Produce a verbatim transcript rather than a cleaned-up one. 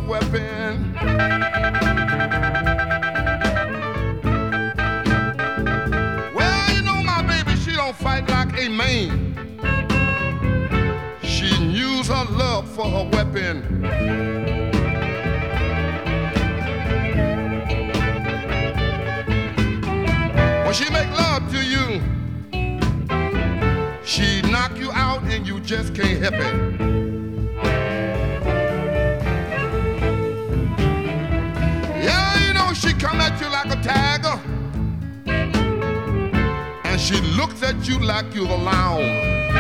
weapon. Well, you know my baby, she don't fight like a man. She use her love for her weapon. When she make love to you, she knock you out and you just can't help it. Yeah, you know she come at you like a tiger, and she looks at you like you're a lion.